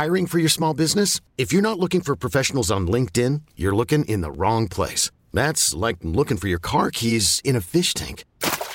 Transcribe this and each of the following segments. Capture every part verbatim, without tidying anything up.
Hiring for your small business? If you're not looking for professionals on LinkedIn, you're looking in the wrong place. That's like looking for your car keys in a fish tank.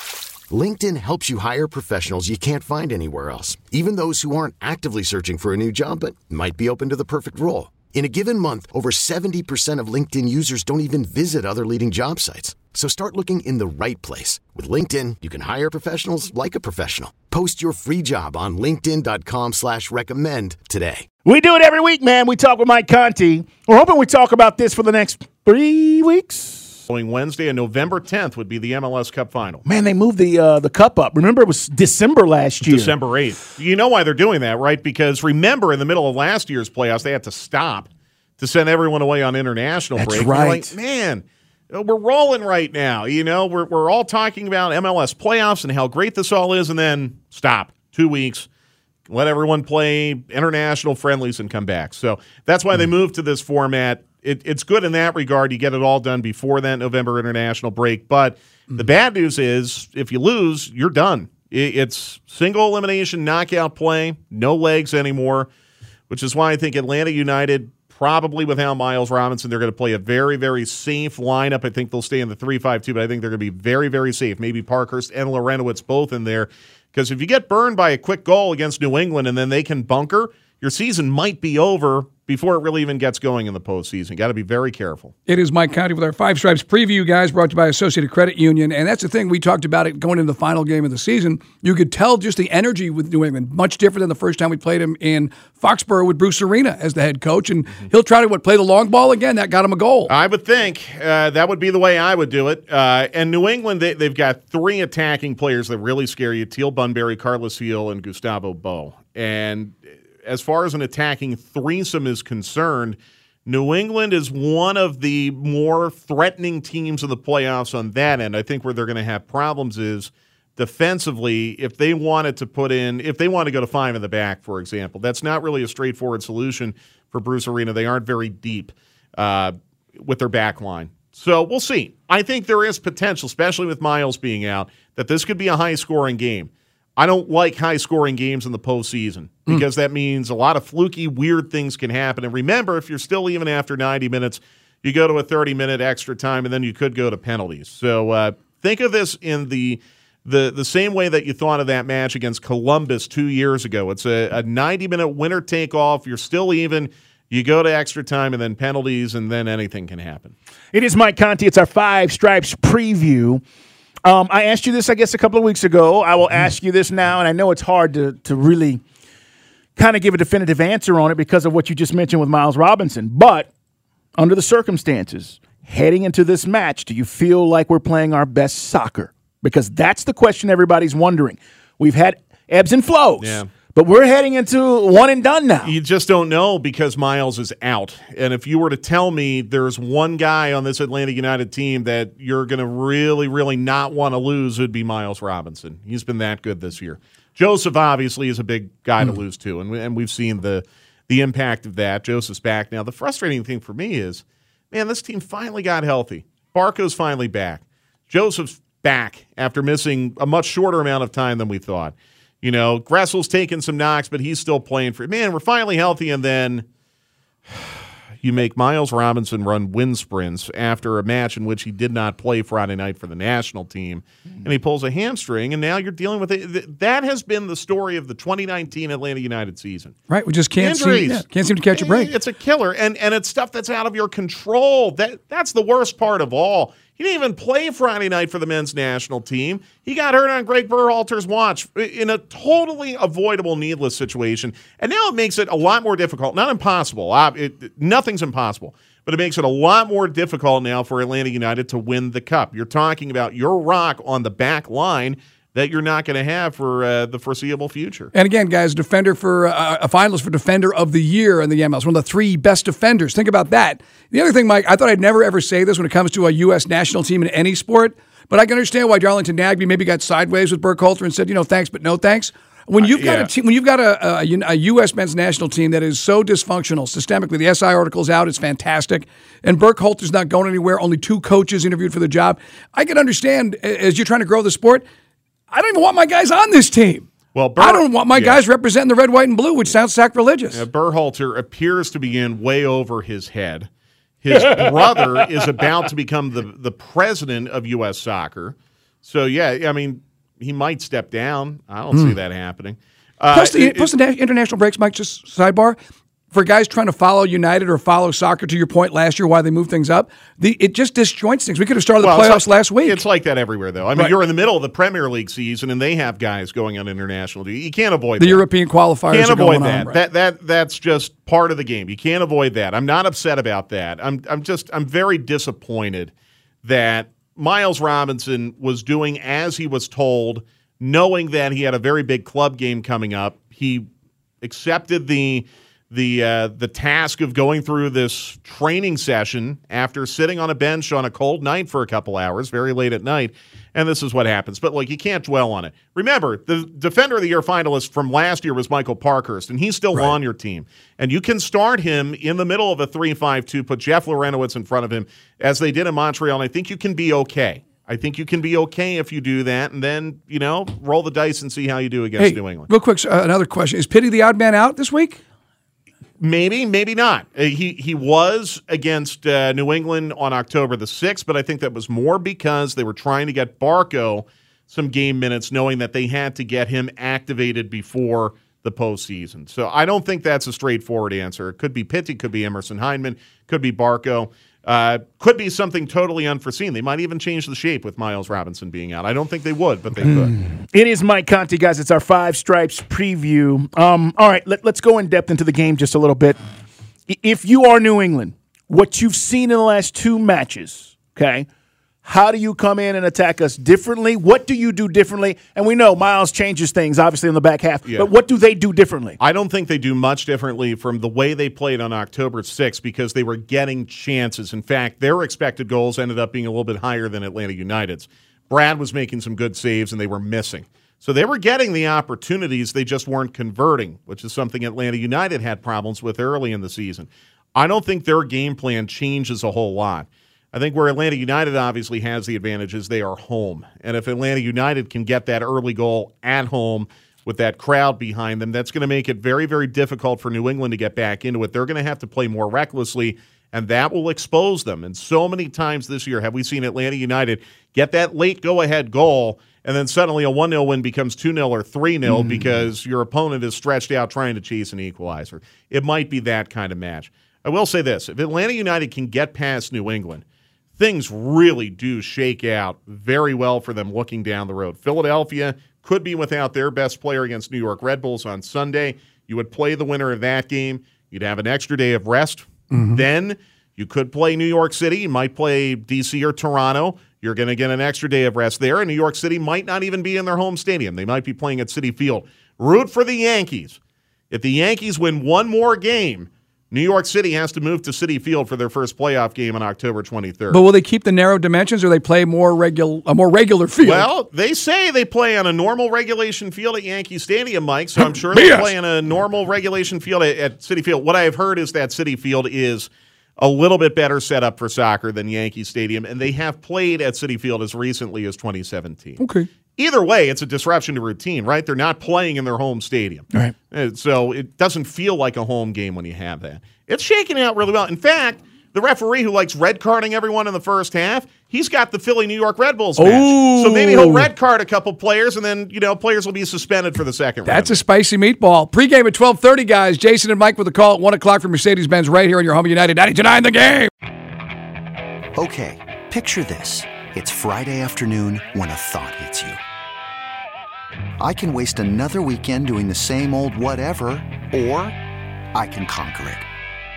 LinkedIn helps you hire professionals you can't find anywhere else, even those who aren't actively searching for a new job but might be open to the perfect role. In a given month, over seventy percent of LinkedIn users don't even visit other leading job sites. So start looking in the right place. With LinkedIn, you can hire professionals like a professional. Post your free job on linkedin.com slash recommend today. We do it every week, man. We talk with Mike Conti. We're hoping we talk about this for the next three weeks. Following Wednesday and November tenth would be the M L S Cup Final. Man, they moved the uh, the cup up. Remember, it was December last year. December eighth. You know why they're doing that, right? Because remember, in the middle of last year's playoffs, they had to stop to send everyone away on international That's break. right. Like, man, we're rolling right now. You know, we're we're all talking about M L S playoffs and how great this all is, and then stop. Two weeks. Let everyone play international friendlies and come back. So that's why mm. they moved to this format. It, it's good in that regard. You get it all done before that November international break. But mm. the bad news is if you lose, you're done. It, it's single elimination knockout play, no legs anymore, which is why I think Atlanta United, probably without Miles Robinson, they're going to play a very, very safe lineup. I think they'll stay in the three five two, but I think they're going to be very, very safe. Maybe Parkhurst and Lorenowitz both in there. Because if you get burned by a quick goal against New England and then they can bunker, your season might be over before it really even gets going in the postseason. Got to be very careful. It is Mike Conti with our Five Stripes preview, guys, brought to you by Associated Credit Union. And that's the thing, we talked about it going into the final game of the season. You could tell just the energy with New England, much different than the first time we played him in Foxborough with Bruce Arena as the head coach. And mm-hmm. he'll try to what, play the long ball again. That got him a goal. I would think uh, that would be the way I would do it. Uh, and New England, they, they've got three attacking players that really scare you: Teal Bunbury, Carlos Gil, and Gustavo Bo. And as far as an attacking threesome is concerned, New England is one of the more threatening teams in the playoffs on that end. I think where they're going to have problems is defensively. If they wanted to put in, if they want to go to five in the back, for example, that's not really a straightforward solution for Bruce Arena. They aren't very deep uh, with their back line. So we'll see. I think there is potential, especially with Miles being out, that this could be a high-scoring game. I don't like high-scoring games in the postseason because mm. that means a lot of fluky, weird things can happen. And remember, if you're still even after ninety minutes, you go to a thirty-minute extra time, and then you could go to penalties. So uh, think of this in the, the the same way that you thought of that match against Columbus two years ago. It's a ninety-minute winner-take-off. You're still even. You go to extra time and then penalties, and then anything can happen. It is Mike Conti. It's our Five Stripes preview. Um, I asked you this, I guess, a couple of weeks ago. I will ask you this now, and I know it's hard to, to really kind of give a definitive answer on it because of what you just mentioned with Miles Robinson. But under the circumstances, heading into this match, do you feel like we're playing our best soccer? Because that's the question everybody's wondering. We've had ebbs and flows. Yeah. But we're heading into one and done now. You just don't know because Miles is out. And if you were to tell me there's one guy on this Atlanta United team that you're going to really, really not want to lose, it would be Miles Robinson. He's been that good this year. Joseph obviously is a big guy mm. to lose to, and, we, and we've seen the, the impact of that. Joseph's back now. The frustrating thing for me is, man, this team finally got healthy. Barco's finally back. Joseph's back after missing a much shorter amount of time than we thought. You know, Gressel's taking some knocks, but he's still playing for it. Man, we're finally healthy, and then you make Miles Robinson run wind sprints after a match in which he did not play Friday night for the national team, and he pulls a hamstring, and now you're dealing with it. That has been the story of the twenty nineteen Atlanta United season. Right, we just can't seem, yeah, can't seem to catch a break. It's a killer, and and it's stuff that's out of your control. That That's the worst part of all. He didn't even play Friday night for the men's national team. He got hurt on Greg Berhalter's watch in a totally avoidable, needless situation. And now it makes it a lot more difficult. Not impossible. Uh, it, nothing's impossible. But it makes it a lot more difficult now for Atlanta United to win the Cup. You're talking about your rock on the back line that you're not going to have for uh, the foreseeable future. And again, guys, defender for uh, a finalist for Defender of the Year in the M L S, one of the three best defenders. Think about that. The other thing, Mike, I thought I'd never ever say this when it comes to a U S national team in any sport, but I can understand why Darlington Nagbe maybe got sideways with Burkhalter and said, you know, thanks, but no thanks. When you've got uh, yeah. a team, when you've got a, a, a U S men's national team that is so dysfunctional systemically, the S I article's out, it's fantastic, and Burkhalter's not going anywhere. Only two coaches interviewed for the job. I can understand as you're trying to grow the sport. I don't even want my guys on this team. Well, Ber- I don't want my yeah. guys representing the red, white, and blue, which sounds sacrilegious. Uh, Berhalter appears to be in way over his head. His brother is about to become the, the president of U S Soccer. So, yeah, I mean, he might step down. I don't Mm. see that happening. Uh, Plus, the, it, plus the international breaks, Mike, just sidebar. For guys trying to follow United or follow soccer, to your point last year, why they moved things up, the, it just disjoints things. We could have started the well, playoffs it's like, last week. It's like that everywhere, though. I mean, Right. you're in the middle of the Premier League season, and they have guys going on international duty. You can't avoid the that. European qualifiers Can't are avoid going that. on. Right. That that that's just part of the game. You can't avoid that. I'm not upset about that. I'm I'm just I'm very disappointed that Miles Robinson was doing as he was told, knowing that he had a very big club game coming up. He accepted the the uh, the task of going through this training session after sitting on a bench on a cold night for a couple hours, very late at night, and this is what happens. But, like, you can't dwell on it. Remember, the Defender of the Year finalist from last year was Michael Parkhurst, and he's still right. on your team. And you can start him in the middle of a three five two, put Jeff Larenowitz in front of him, as they did in Montreal, and I think you can be okay. I think you can be okay if you do that, and then, you know, roll the dice and see how you do against hey, New England. Real quick, uh, another question. Is Pitty the odd man out this week? Maybe, maybe not. Uh, he he was against uh, New England on October the sixth, but I think that was more because they were trying to get Barco some game minutes, knowing that they had to get him activated before the postseason. So I don't think that's a straightforward answer. It could be Pitty, could be Emerson Hyndman, could be Barco. Uh, could be something totally unforeseen. They might even change the shape with Miles Robinson being out. I don't think they would, but they could. It is Mike Conti, guys. It's our Five Stripes preview. Um, all right, let, let's go in depth into the game just a little bit. If you are New England, what you've seen in the last two matches, okay, how do you come in and attack us differently? What do you do differently? And we know Miles changes things, obviously, in the back half. Yeah. But what do they do differently? I don't think they do much differently from the way they played on October sixth because they were getting chances. In fact, their expected goals ended up being a little bit higher than Atlanta United's. Brad was making some good saves, and they were missing. So they were getting the opportunities. They just weren't converting, which is something Atlanta United had problems with early in the season. I don't think their game plan changes a whole lot. I think where Atlanta United obviously has the advantage is they are home. And if Atlanta United can get that early goal at home with that crowd behind them, that's going to make it very, very difficult for New England to get back into it. They're going to have to play more recklessly, and that will expose them. And so many times this year have we seen Atlanta United get that late go-ahead goal, and then suddenly a one nil win becomes two nil or three nil mm. because your opponent is stretched out trying to chase an equalizer. It might be that kind of match. I will say this. If Atlanta United can get past New England, things really do shake out very well for them looking down the road. Philadelphia could be without their best player against New York Red Bulls on Sunday. You would play the winner of that game. You'd have an extra day of rest. Mm-hmm. Then you could play New York City. You might play D C or Toronto. You're going to get an extra day of rest there. And New York City might not even be in their home stadium. They might be playing at Citi Field. Root for the Yankees. If the Yankees win one more game, New York City has to move to Citi Field for their first playoff game on October twenty-third. But will they keep the narrow dimensions, or they play more regular, a more regular field? Well, they say they play on a normal regulation field at Yankee Stadium, Mike, so I'm sure they play on a normal regulation field at, at Citi Field. What I have heard is that Citi Field is a little bit better set up for soccer than Yankee Stadium, and they have played at Citi Field as recently as twenty seventeen. Okay. Either way, it's a disruption to routine, right? They're not playing in their home stadium. Right. So it doesn't feel like a home game when you have that. It's shaking out really well. In fact, the referee who likes red carding everyone in the first half, he's got the Philly New York Red Bulls match. Ooh. So maybe he'll red card a couple players, and then, you know, players will be suspended for the second round. That's a spicy meatball. Pre-game at twelve thirty, guys. Jason and Mike with a call at one o'clock from Mercedes-Benz right here on your home United ninety-two point nine The Game. Okay, picture this. It's Friday afternoon when a thought hits you. I can waste another weekend doing the same old whatever, or I can conquer it.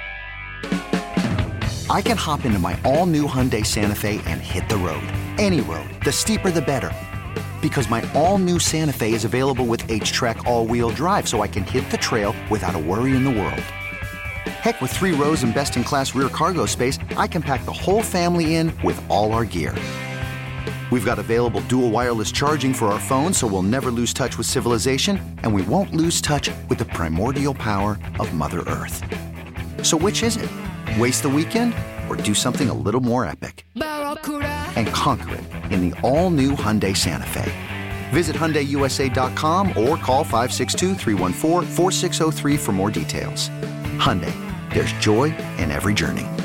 I can hop into my all-new Hyundai Santa Fe and hit the road. Any road. The steeper, the better. Because my all-new Santa Fe is available with H-Track all-wheel drive, so I can hit the trail without a worry in the world. Heck, with three rows and best-in-class rear cargo space, I can pack the whole family in with all our gear. We've got available dual wireless charging for our phones, so we'll never lose touch with civilization, and we won't lose touch with the primordial power of Mother Earth. So which is it? Waste the weekend or do something a little more epic? And conquer it in the all-new Hyundai Santa Fe. Visit Hyundai U S A dot com or call five six two, three one four, four six zero three for more details. Hyundai, there's joy in every journey.